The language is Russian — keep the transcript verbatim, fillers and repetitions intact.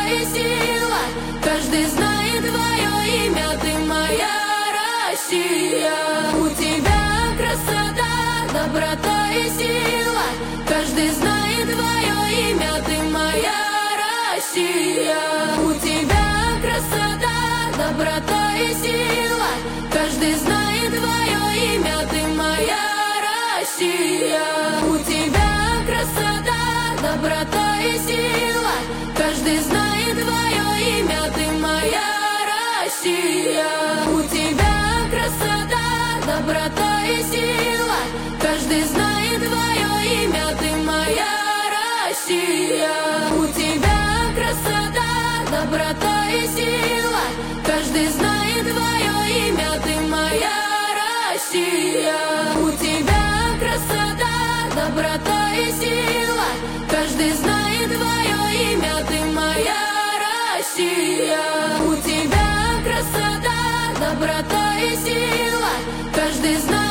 и сила. Каждый знает твое имя, ты моя Россия. У тебя красота, доброта и сила. Каждый знает твое имя, ты моя Россия. У тебя красота, доброта и сила. Каждый знает твое имя, ты моя Россия. У тебя красота, доброта и сила. Каждый знает твое имя, ты моя Россия. У тебя красота, доброта и сила. Каждый знает твое имя, ты моя Россия. У тебя красота, доброта и сила. Каждый знает твое имя, ты моя Россия. У тебя красота, доброта и сила. Каждый знает твое имя, ты моя Россия. У тебя красота, доброта и сила. Каждый знает